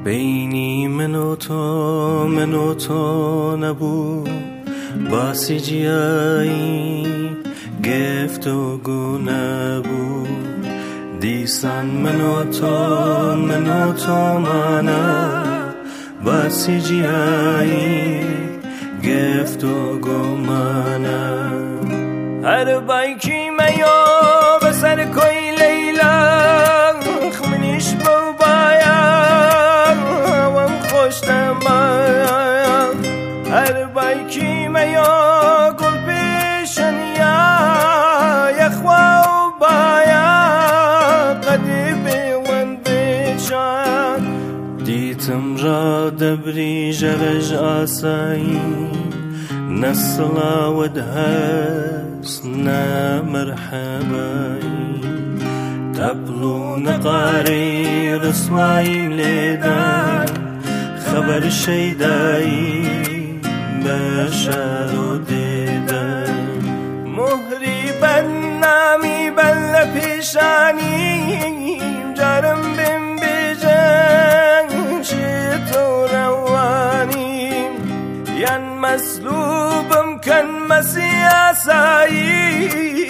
بینی من و تو نبود باسی جیایی گفتگو نبود دیسان من و تو مانا باسی جیایی گفتگو مانا هر بایکی میو بسر کوی لیلا خمنیش بو بایا وم خوشتم بایا هر بایکی میو گل پیشنیا یخوا بایا قدی بیون بیشان دیتم را دبری جرج آسایی نصلا ودهس نا مرحباي تبلو نقاري رسواي ليدان خبر شيداي بشارو ديدان مهري بنامي بل پیشانی جارم بم بجان شتو رواني ين مسلوبم كان مسياساي